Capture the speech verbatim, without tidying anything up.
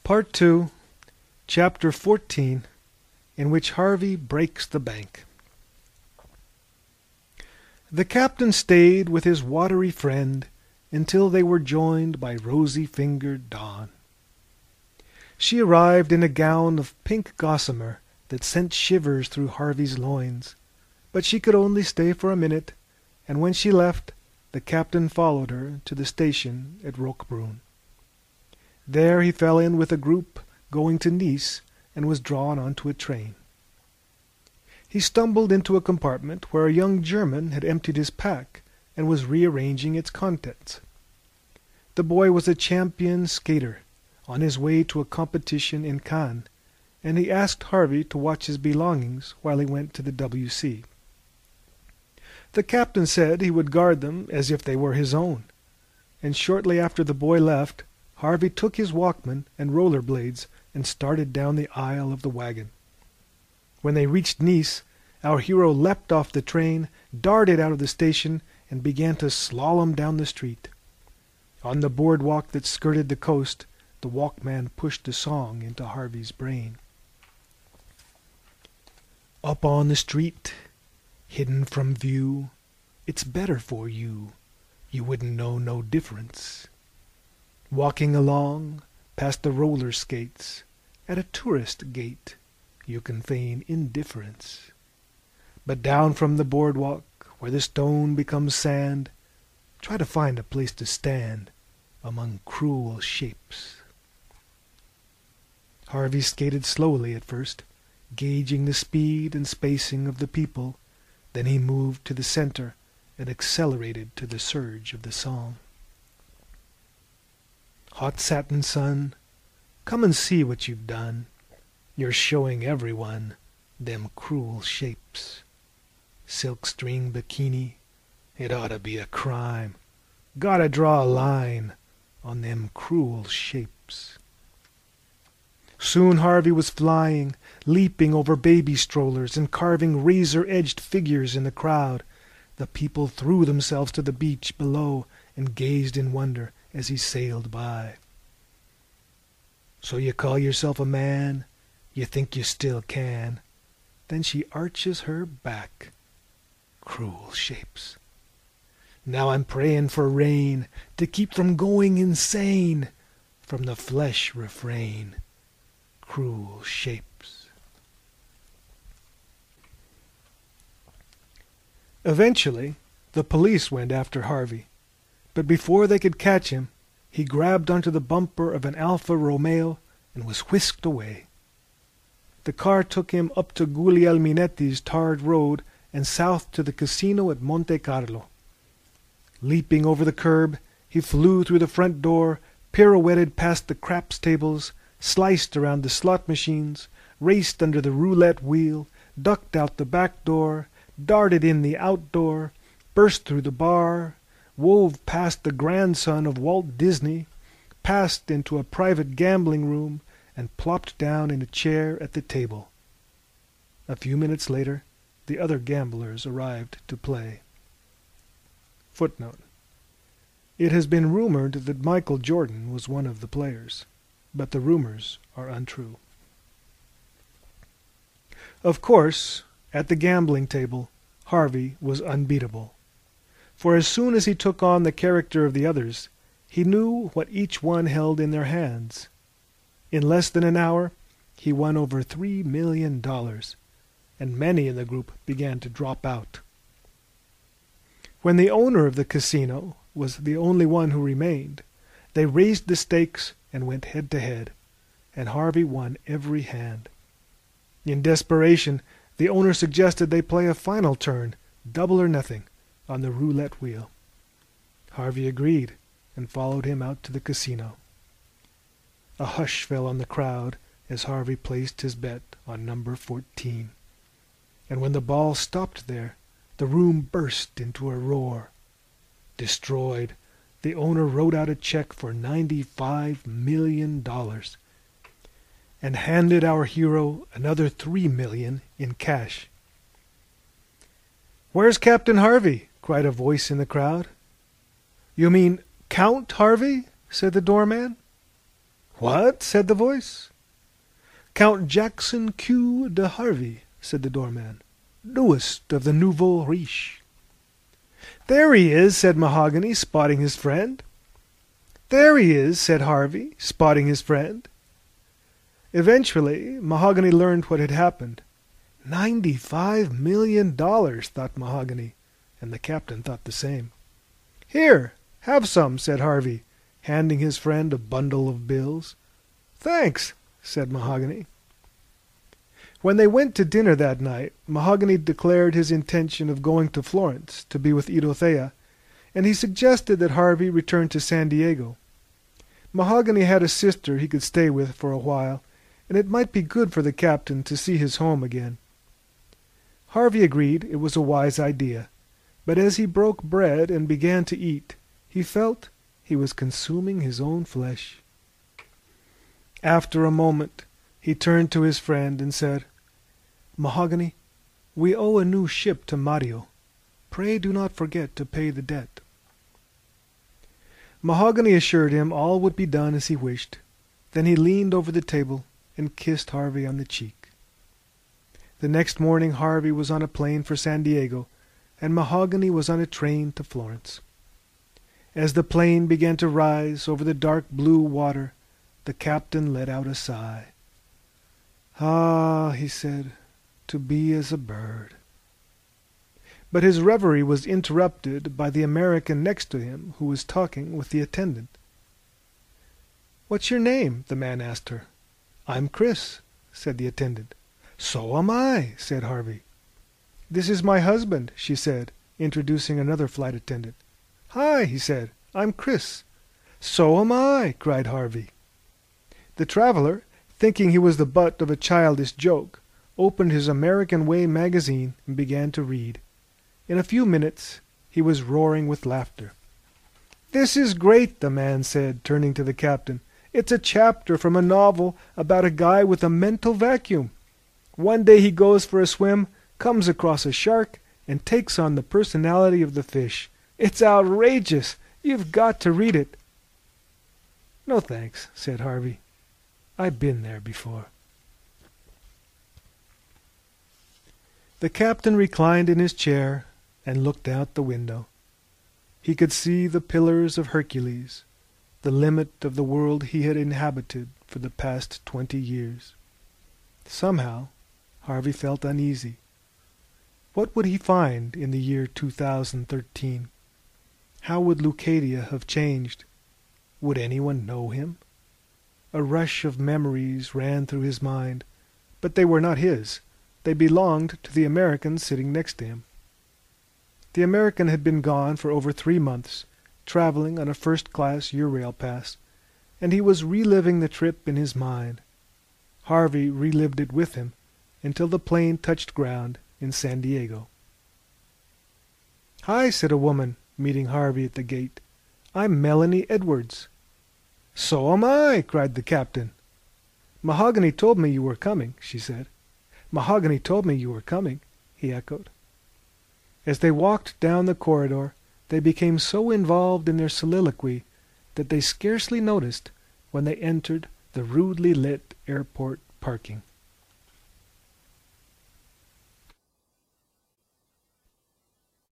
Part two, Chapter fourteen, in which Harvey breaks the bank. The captain stayed with his watery friend until they were joined by rosy-fingered Dawn. She arrived in a gown of pink gossamer that sent shivers through Harvey's loins, but she could only stay for a minute, and when she left, the captain followed her to the station at Roquebrune. There he fell in with a group going to Nice and was drawn onto a train. He stumbled into a compartment where a young German had emptied his pack and was rearranging its contents. The boy was a champion skater on his way to a competition in Cannes, and he asked Harvey to watch his belongings while he went to the W C. The captain said he would guard them as if they were his own, and shortly after the boy left, Harvey took his Walkman and roller blades and started down the aisle of the wagon. When they reached Nice, our hero leapt off the train, darted out of the station, and began to slalom down the street. On the boardwalk that skirted the coast, the Walkman pushed a song into Harvey's brain. Up on the street, hidden from view, it's better for you, you wouldn't know no difference. Walking along, past the roller skates, at a tourist gate, you can feign indifference. But down from the boardwalk, where the stone becomes sand, try to find a place to stand among cruel shapes. Harvey skated slowly at first, gauging the speed and spacing of the people. Then he moved to the center and accelerated to the surge of the song. Hot satin sun, come and see what you've done. You're showing everyone them cruel shapes. Silk string bikini, it ought to be a crime. Gotta draw a line on them cruel shapes. Soon Harvey was flying, leaping over baby strollers and carving razor-edged figures in the crowd. The people threw themselves to the beach below and gazed in wonder as he sailed by. So you call yourself a man, you think you still can. Then she arches her back. Cruel shapes. Now I'm praying for rain to keep from going insane. From the flesh refrain. Cruel shapes. Eventually, the police went after Harvey, but before they could catch him, he grabbed onto the bumper of an Alfa Romeo and was whisked away. The car took him up to Guglielminetti's tarred road and south to the casino at Monte Carlo. Leaping over the curb, he flew through the front door, pirouetted past the craps tables, sliced around the slot machines, raced under the roulette wheel, ducked out the back door, darted in the outdoor, burst through the bar, wove past the grandson of Walt Disney, passed into a private gambling room, and plopped down in a chair at the table. A few minutes later, the other gamblers arrived to play. Footnote. It has been rumored that Michael Jordan was one of the players, but the rumors are untrue. Of course, at the gambling table, Harvey was unbeatable. For as soon as he took on the character of the others, he knew what each one held in their hands. In less than an hour, he won over three million dollars, and many in the group began to drop out. When the owner of the casino was the only one who remained, they raised the stakes and went head-to-head, and Harvey won every hand. In desperation, the owner suggested they play a final turn, double or nothing, on the roulette wheel. Harvey agreed and followed him out to the casino. A hush fell on the crowd as Harvey placed his bet on number fourteen. And when the ball stopped there, the room burst into a roar. Destroyed, the owner wrote out a check for ninety-five million dollars and handed our hero another three million dollars in cash. "Where's Captain Harvey?" cried a voice in the crowd. "You mean Count Harvey?" said the doorman. "What?" said the voice. "Count Jackson Q. de Harvey," said the doorman, "newest of the nouveau riche." "There he is," said Mahogany, spotting his friend. "There he is," said Harvey, spotting his friend. Eventually, Mahogany learned what had happened. Ninety-five million dollars, thought Mahogany, and the captain thought the same. "Here, have some," said Harvey, handing his friend a bundle of bills. "Thanks," said Mahogany. When they went to dinner that night, Mahogany declared his intention of going to Florence to be with Idothea, and he suggested that Harvey return to San Diego. Mahogany had a sister he could stay with for a while, and it might be good for the captain to see his home again. Harvey agreed it was a wise idea, but as he broke bread and began to eat, he felt he was consuming his own flesh. After a moment, he turned to his friend and said, "Mahogany, we owe a new ship to Mario. Pray do not forget to pay the debt." Mahogany assured him all would be done as he wished. Then he leaned over the table and kissed Harvey on the cheek. The next morning Harvey was on a plane for San Diego, and Mahogany was on a train to Florence. As the plane began to rise over the dark blue water, the captain let out a sigh. "Ah," he said, "to be as a bird." But his reverie was interrupted by the American next to him, who was talking with the attendant. "What's your name?" the man asked her. "I'm Chris," said the attendant. "So am I," said Harvey. "This is my husband," she said, introducing another flight attendant. "Hi," he said, "I'm Chris." "So am I," cried Harvey. The traveler, thinking he was the butt of a childish joke, opened his American Way magazine and began to read. In a few minutes he was roaring with laughter. "This is great," the man said, turning to the captain. "It's a chapter from a novel about a guy with a mental vacuum. One day he goes for a swim, comes across a shark, and takes on the personality of the fish. It's outrageous. You've got to read it." "No thanks," said Harvey. "I've been there before." The captain reclined in his chair and looked out the window. He could see the Pillars of Hercules, the limit of the world he had inhabited for the past twenty years. Somehow, Harvey felt uneasy. What would he find in the year two thousand thirteen? How would Leucadia have changed? Would anyone know him? A rush of memories ran through his mind, but they were not his. They belonged to the American sitting next to him. The American had been gone for over three months, traveling on a first-class Eurail pass, and he was reliving the trip in his mind. Harvey relived it with him until the plane touched ground in San Diego. "Hi," said a woman, meeting Harvey at the gate. "I'm Melanie Edwards." "So am I," cried the captain. "Mahogany told me you were coming," she said. "Mahogany told me you were coming," he echoed. As they walked down the corridor, they became so involved in their soliloquy that they scarcely noticed when they entered the rudely lit airport parking.